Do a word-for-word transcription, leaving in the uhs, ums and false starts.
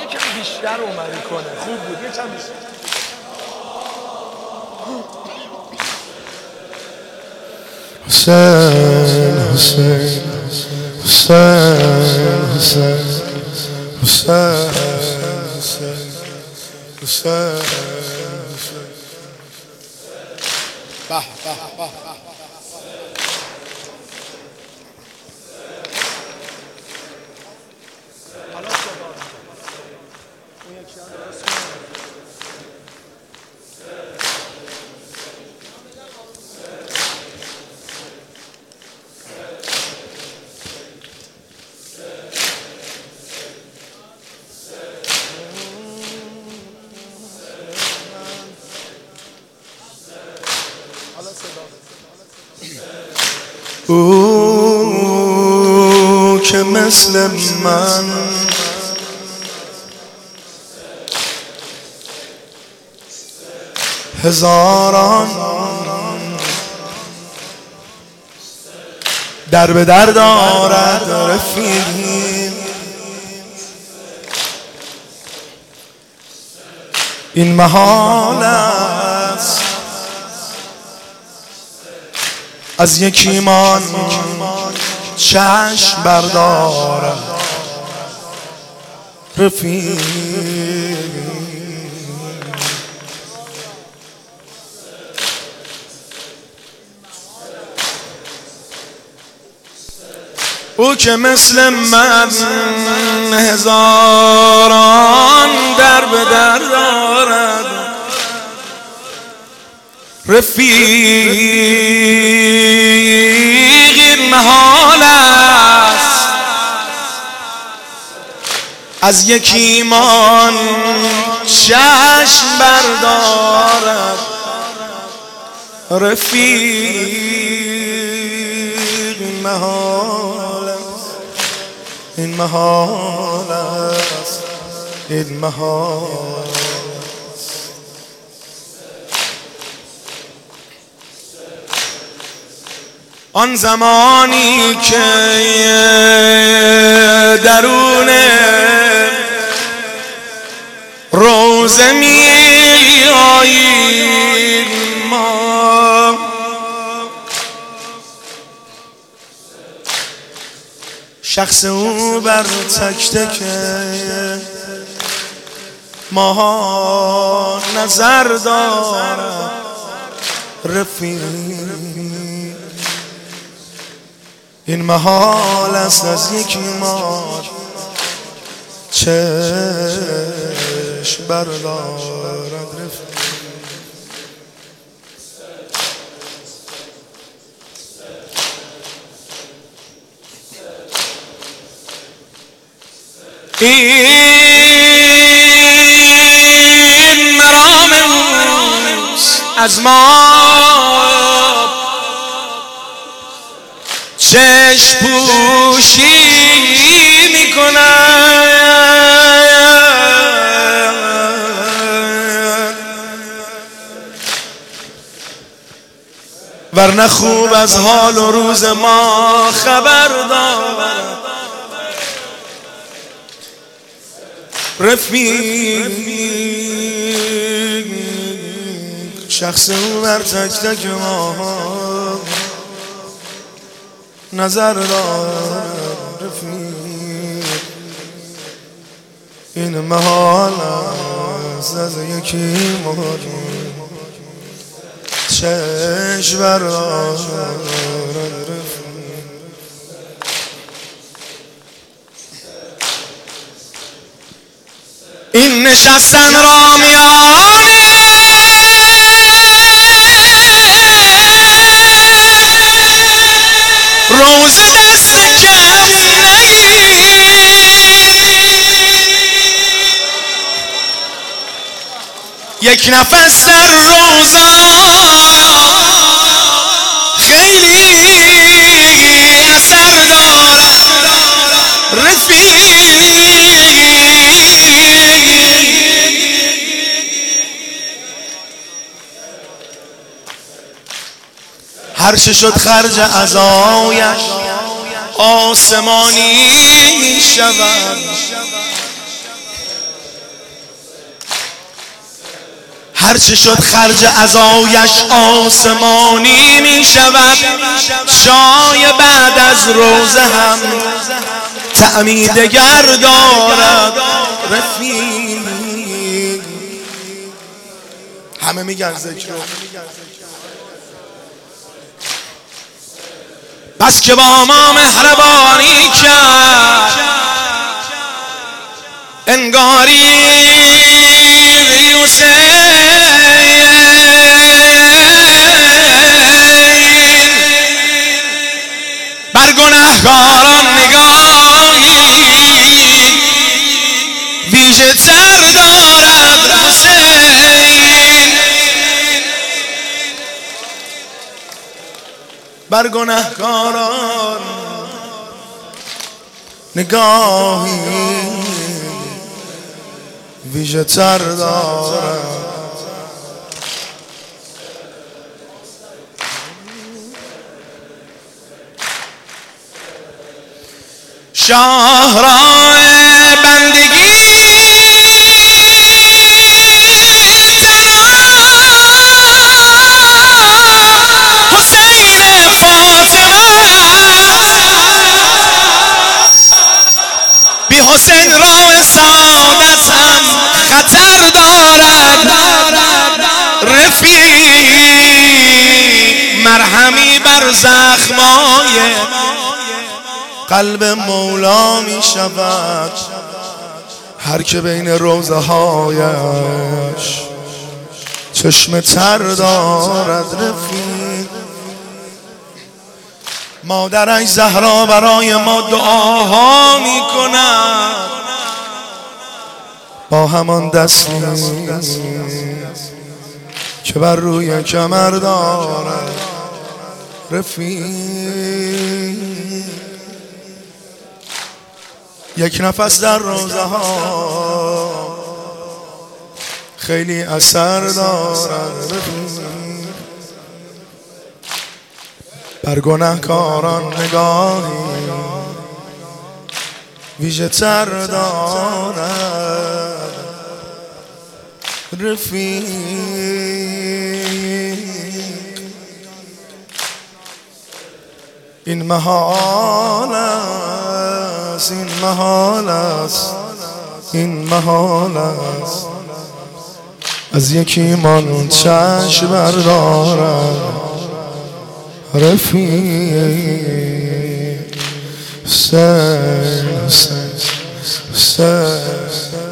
یکم بیشتر اومدی کنه خوب بود یکم بیشتر. حسین حسین حسین حسین حسین حسین به به به او که مثل من هزاران در به در دارد رفیقی این محال است از یکیمان چشم بردارم رفیق او که مثل من هزاران در به در دارد رفیق این محال است از یکیمان چشم بردارد رفیق این محال است این محال است این محال آن زمانی که درون روزه می آییم ما شخص او بر تک تک ما نظر دارد رفیق این محال است از یکی ما چشم بردارد رفیق این مرام اوست از ما چشم پوشی میکنند ورنه خوب از حال و روز ما خبر دارد رفیق شخص او بر تک تک ما نظر دارد رفیق این محال است از یکی ما چشم بردارد رفیق این نشستن را میانه روز دست کم نگیر یک نفس در روزا خیلی اثر دارد رفیق هر چه شد خرج عزایش آسمانی می شود هرچه شد خرج عزایش آسمانی می شود. چای بعد از روزه هم طعمی دگر دارد رفیق. همه میگن ذکر رو، بس که با ما مهربانی کرد انگاری بر گناهکاران نگاهی ویژه تر دارد حسین. بر گناهکاران نگاهی ویژه تر دارد. شاهراه بندگی حسین فاطمه بی حسین راه سعادتم خطر دارد رفیق. مرهمی بر زخمای قلب مولا می شود هر که بین روزه هایش چشم تر دارد رفیق. مادرش زهرا برای ما دعاها می کند با همان دستی که بر روی کمر دارد رفیق. یک نفس در روزه ها خیلی اثر دارد رفیق. بر گناهکاران نگاهی ویژه تر دارد رفیق. این محال است، این محال است، این محال است از یکی من چشم بردارد رفیق. حسین حسین حسین